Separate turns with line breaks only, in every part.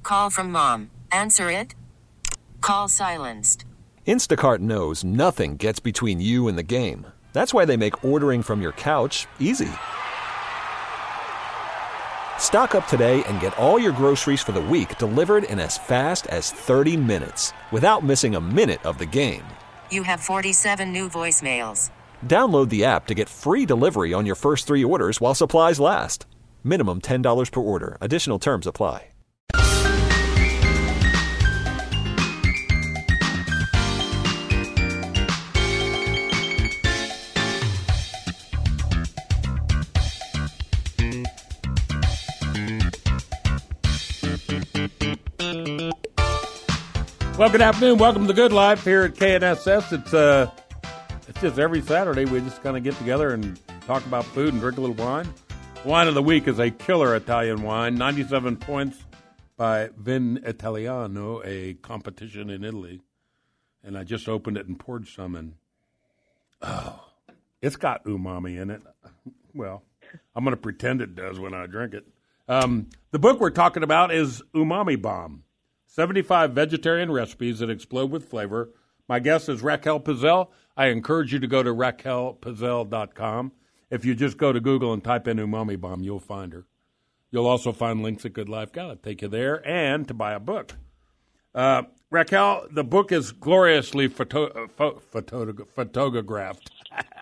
Call from mom. Answer it. Call silenced.
Instacart knows nothing gets between you and the game. That's why they make ordering from your couch easy. Stock up today and get all your groceries for the week delivered in as fast as 30 minutes without missing a minute of the game.
You have 47 new voicemails.
Download the app to get free delivery on your first 3 orders while supplies last. Minimum $10 per order. Additional terms apply.
Well, good afternoon. Welcome to The Good Life here at KNSS. It's just every Saturday we just kind of get together and talk about food and drink a little wine. Wine of the week is a killer Italian wine, 97 points by Vin Italiano, a competition in Italy. And I just opened it and poured some, and it's got umami in it. Well, I'm going to pretend it does when I drink it. The book we're talking about is Umami Bomb. 75 vegetarian recipes that explode with flavor. My guest is Raquel Pizzelle. I encourage you to go to RaquelPizzelle.com. If you just go to Google and type in Umami Bomb, you'll find her. You'll also find links at Good Life Gala. Take you there and to buy a book. Raquel, the book is gloriously photographed.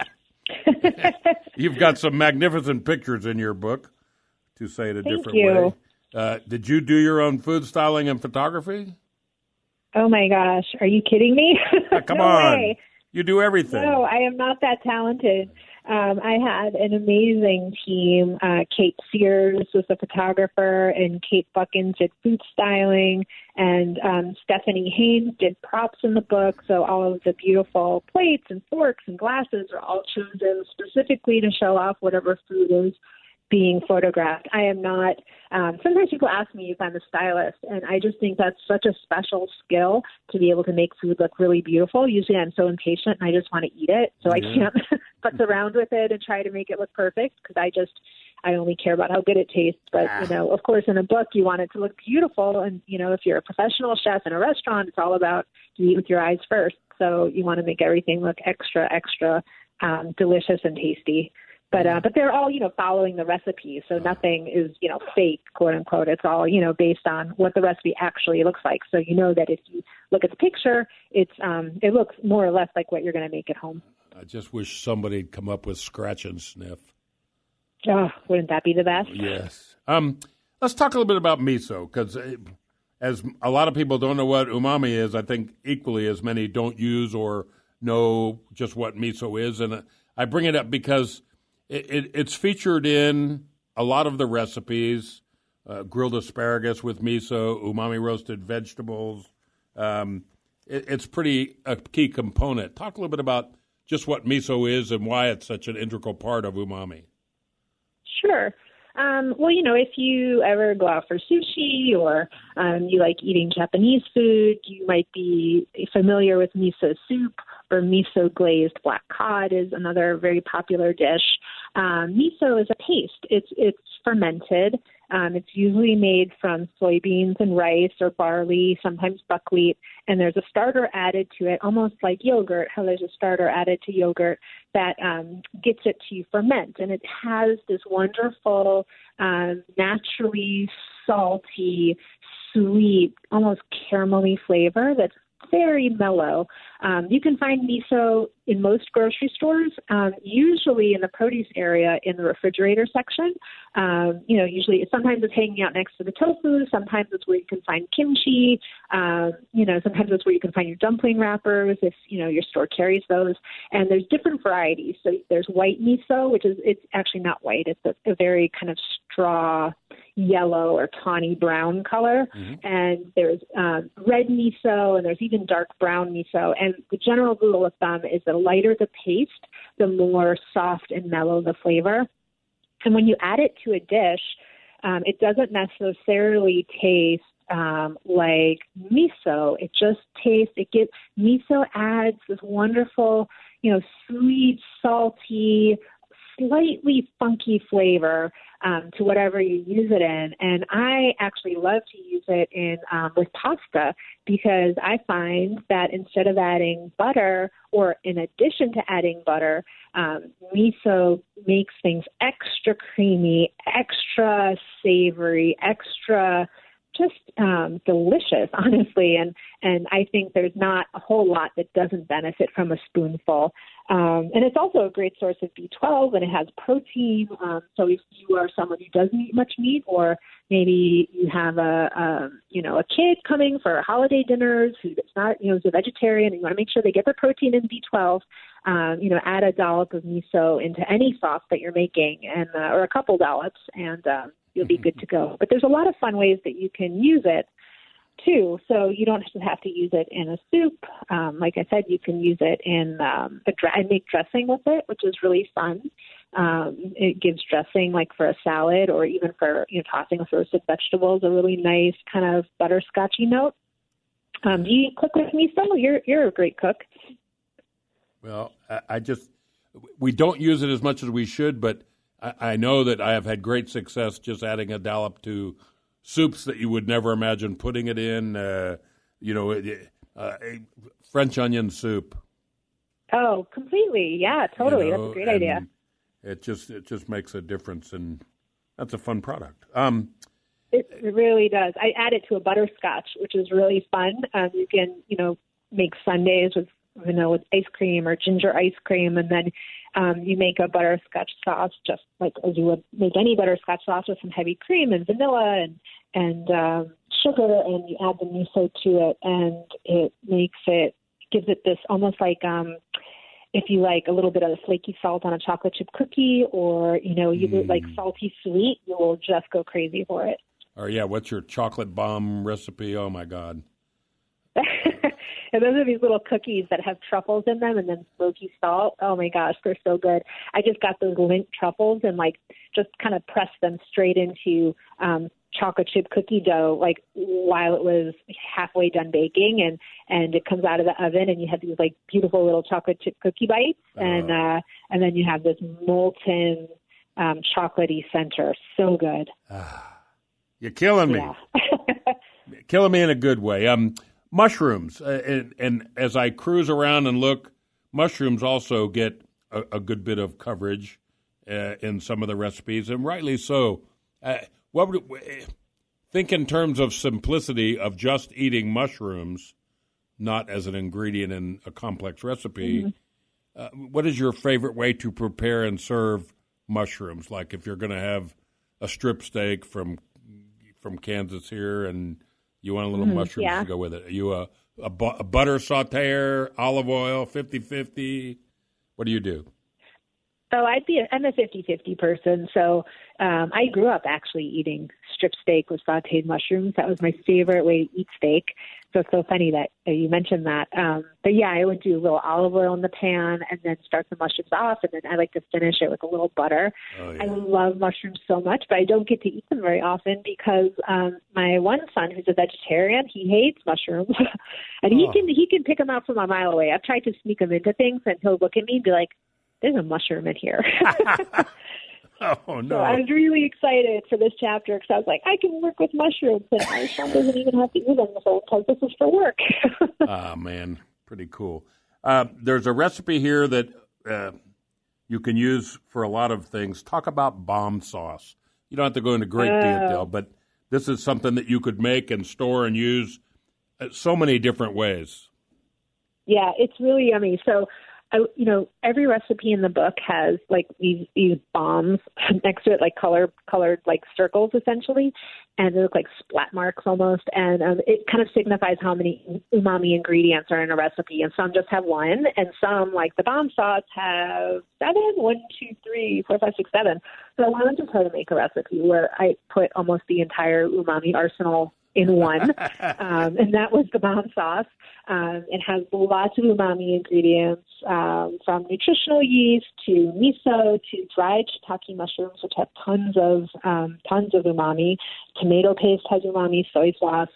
You've got some magnificent pictures in your book, to say it a different way. Did you do your own food styling and photography?
Oh, my gosh. Are you kidding me?
Come on. Way. You do everything.
No, I am not that talented. I had an amazing team. Kate Sears was the photographer, and Kate Buckins did food styling, and Stephanie Haynes did props in the book. So all of the beautiful plates and forks and glasses are all chosen specifically to show off whatever food is being photographed. I am not, sometimes people ask me if I'm a stylist, and I just think that's such a special skill to be able to make food look really beautiful. Usually I'm so impatient and I just want to eat it, so I can't futz around with it and try to make it look perfect, because I only care about how good it tastes. But, of course, in a book, you want it to look beautiful. And, if you're a professional chef in a restaurant, it's all about you eat with your eyes first. So you want to make everything look extra, extra delicious and tasty. But they're all, following the recipe. So nothing is, fake, quote unquote. It's all, based on what the recipe actually looks like. So that if you look at the picture, it looks more or less like what you're going to make at home.
I just wish somebody'd come up with scratch and sniff.
Oh, wouldn't that be the best?
Yes. Let's talk a little bit about miso, because as a lot of people don't know what umami is, I think equally as many don't use or know just what miso is. And I bring it up because it's featured in a lot of the recipes, grilled asparagus with miso, umami roasted vegetables. It's pretty a key component. Talk a little bit about just what miso is and why it's such an integral part of umami.
Sure. Well, if you ever go out for sushi or you like eating Japanese food, you might be familiar with miso soup, or miso glazed black cod is another very popular dish. Miso is a paste. It's fermented. It's usually made from soybeans and rice or barley, sometimes buckwheat, and there's a starter added to it, almost like yogurt, how there's a starter added to yogurt that gets it to ferment. And it has this wonderful, naturally salty, sweet, almost caramelly flavor that's very mellow. You can find miso in most grocery stores, usually in the produce area in the refrigerator section. Usually sometimes it's hanging out next to the tofu. Sometimes it's where you can find kimchi. Sometimes it's where you can find your dumpling wrappers if, your store carries those. And there's different varieties. So there's white miso, it's actually not white. It's a very kind of straw yellow or tawny brown color. Mm-hmm. And there's red miso, and there's even dark brown miso. And the general rule of thumb is the lighter the paste, the more soft and mellow the flavor. And when you add it to a dish, it doesn't necessarily taste like miso. It just miso adds this wonderful, sweet, salty slightly funky flavor to whatever you use it in. And I actually love to use it in with pasta because I find that instead of adding butter or in addition to adding butter, miso makes things extra creamy, extra savory, extra just delicious, honestly. And I think there's not a whole lot that doesn't benefit from a spoonful. And it's also a great source of B12, and it has protein. So if you are someone who doesn't eat much meat, or maybe you have a kid coming for holiday dinners who's not, is a vegetarian, and you want to make sure they get their protein and B12, add a dollop of miso into any sauce that you're making, and or a couple dollops, and you'll be good to go. But there's a lot of fun ways that you can use it too. So you don't have to use it in a soup. Like I said, you can use it in I make dressing with it, which is really fun. It gives dressing like for a salad or even for tossing with roasted vegetables a really nice kind of butterscotchy note. Do you cook with miso? You're a great cook.
Well, we don't use it as much as we should, but I know that I have had great success just adding a dollop to soups that you would never imagine putting it in. French onion soup.
Oh, completely. Yeah, totally. That's a great idea.
It just makes a difference, and that's a fun product.
It really does. I add it to a butterscotch, which is really fun. You can, make sundaes with vanilla ice cream or ginger ice cream, and then you make a butterscotch sauce just like as you would make any butterscotch sauce with some heavy cream and vanilla and sugar, and you add the miso to it, and it gives it this almost like if you like a little bit of the flaky salt on a chocolate chip cookie, or you like salty sweet, you will just go crazy for it.
Or what's your chocolate bomb recipe? Oh my God.
And those are these little cookies that have truffles in them and then smoky salt. Oh my gosh, they're so good. I just got those Lindt truffles and just kind of pressed them straight into chocolate chip cookie dough, while it was halfway done baking, and it comes out of the oven, and you have these beautiful little chocolate chip cookie bites, and then you have this molten chocolatey center. So good.
You're killing me.
Yeah.
Killing me in a good way. Mushrooms, and as I cruise around and look, mushrooms also get a good bit of coverage in some of the recipes, and rightly so. Think in terms of simplicity of just eating mushrooms, not as an ingredient in a complex recipe. Mm-hmm. What is your favorite way to prepare and serve mushrooms? Like if you're going to have a strip steak from Kansas here, and you want a little mushrooms to go with it. Are you a butter sauteer, olive oil, 50-50? What do you do?
Oh, I'm a 50-50 person. So I grew up actually eating strip steak with sauteed mushrooms. That was my favorite way to eat steak. So it's so funny that you mentioned that. But yeah, I would do a little olive oil in the pan and then start the mushrooms off. And then I like to finish it with a little butter. Oh, yeah. I love mushrooms so much, but I don't get to eat them very often because my one son, who's a vegetarian, he hates mushrooms. And he can pick them out from a mile away. I've tried to sneak them into things, and he'll look at me and be like, there's a mushroom in here.
Oh, no.
So I was really excited for this chapter because I was like, I can work with mushrooms, and my son doesn't even have to use them because this is for work.
Oh, man. Pretty cool. There's a recipe here that you can use for a lot of things. Talk about bomb sauce. You don't have to go into great detail, but this is something that you could make and store and use so many different ways.
Yeah, it's really yummy. So every recipe in the book has these bombs next to it, colored circles essentially, and they look like splat marks almost. And it kind of signifies how many umami ingredients are in a recipe. And some just have one, and some, like the bomb sauce, have 7. 1, 2, 3, 4, 5, 6, 7. So I wanted to try to make a recipe where I put almost the entire umami arsenal in one, and that was the bomb sauce. It has lots of umami ingredients, from nutritional yeast to miso to dried shiitake mushrooms, which have tons of umami. Tomato paste has umami, soy sauce,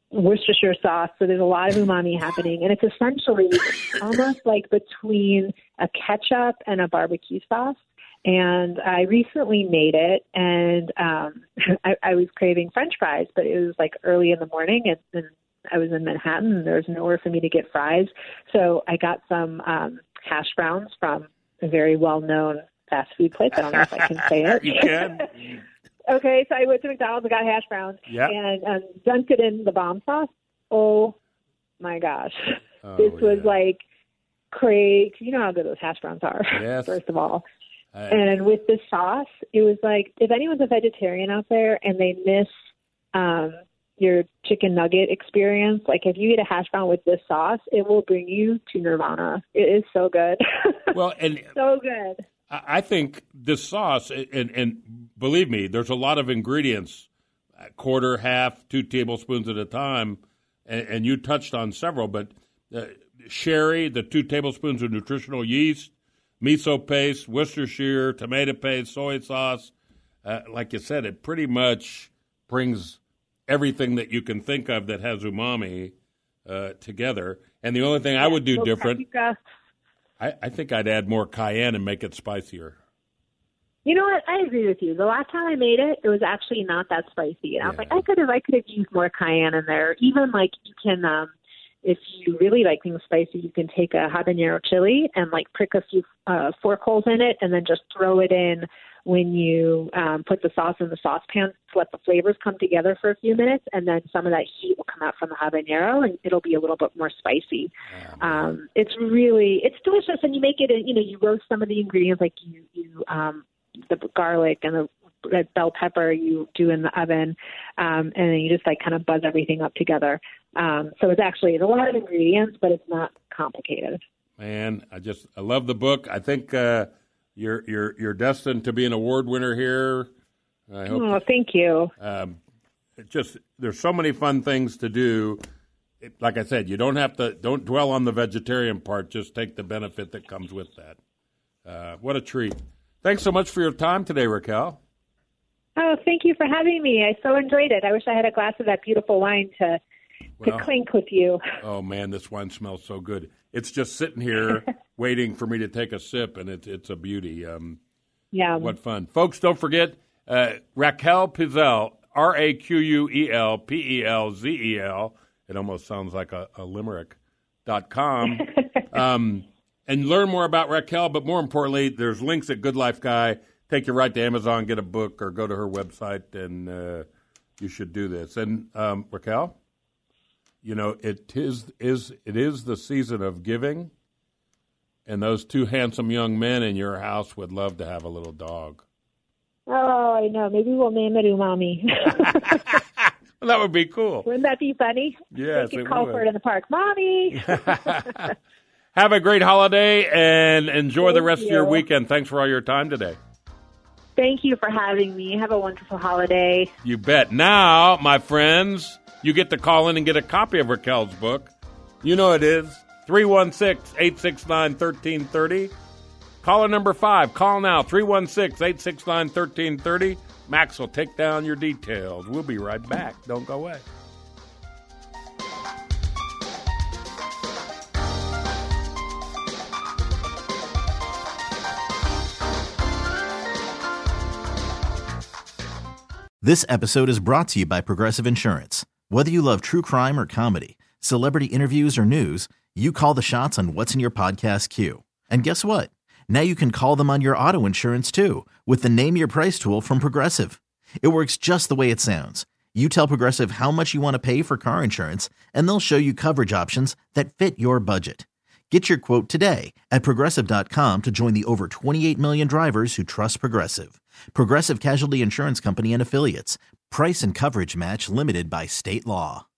Worcestershire sauce. So there's a lot of umami happening, and it's essentially almost like between a ketchup and a barbecue sauce. And I recently made it, and I was craving French fries, but it was like early in the morning, and I was in Manhattan, and there was nowhere for me to get fries. So I got some hash browns from a very well-known fast food place. I don't know if I can say it.
You can.
Okay, so I went to McDonald's and got hash browns and dunked it in the bomb sauce. Oh, my gosh. This was like crazy. You know how good those hash browns are, first of all. And with this sauce, it was like, if anyone's a vegetarian out there and they miss your chicken nugget experience, like if you eat a hash brown with this sauce, it will bring you to nirvana. It is so good.
Well, and
so good.
I think this sauce, and believe me, there's a lot of ingredients, quarter, half, 2 tablespoons at a time, and you touched on several, but sherry, the 2 tablespoons of nutritional yeast, miso paste, Worcestershire, tomato paste, soy sauce. Like you said, it pretty much brings everything that you can think of that has umami together. And the only thing I would do different, I think I'd add more cayenne and make it spicier.
You know what? I agree with you. The last time I made it, it was actually not that spicy. And I was like, I could have used more cayenne in there. Even like you can, if you really like things spicy, you can take a habanero chili and like prick a few fork holes in it and then just throw it in when you put the sauce in the saucepan to let the flavors come together for a few minutes. And then some of that heat will come out from the habanero and it'll be a little bit more spicy. It's delicious. And you make it, you roast some of the ingredients, like the garlic and the red bell pepper you do in the oven, and then you just like kind of buzz everything up together. So it's a lot of ingredients, but it's not complicated.
Man, I love the book. I think you're destined to be an award winner here. I hope.
Thank you.
There's so many fun things to do. Like I said, don't dwell on the vegetarian part. Just take the benefit that comes with that. What a treat. Thanks so much for your time today, Raquel.
Oh, thank you for having me. I so enjoyed it. I wish I had a glass of that beautiful wine to clink with you.
Oh, man, this wine smells so good. It's just sitting here waiting for me to take a sip, and it's a beauty. What fun. Folks, don't forget, Raquel Pelzel, RaquelPelzel. It almost sounds like a limerick.com. And learn more about Raquel, but more importantly, there's links at Good Life Guy. Take you right to Amazon, get a book, or go to her website, and you should do this. And Raquel, it is the season of giving, and those 2 handsome young men in your house would love to have a little dog.
Oh, I know. Maybe we'll name it Umami.
Well, that would be cool.
Wouldn't that be funny?
Yes,
they could call for it in the park, Mommy.
Have a great holiday and enjoy the rest of your weekend. Thanks for all your time today.
Thank you for having me. Have a wonderful holiday.
You bet. Now, my friends, you get to call in and get a copy of Raquel's book. You know it is 316-869-1330. Caller number 5. Call now, 316-869-1330. Max will take down your details. We'll be right back. Don't go away.
This episode is brought to you by Progressive Insurance. Whether you love true crime or comedy, celebrity interviews or news, you call the shots on what's in your podcast queue. And guess what? Now you can call them on your auto insurance too with the Name Your Price tool from Progressive. It works just the way it sounds. You tell Progressive how much you want to pay for car insurance, and they'll show you coverage options that fit your budget. Get your quote today at Progressive.com to join the over 28 million drivers who trust Progressive. Progressive Casualty Insurance Company and Affiliates. Price and coverage match limited by state law.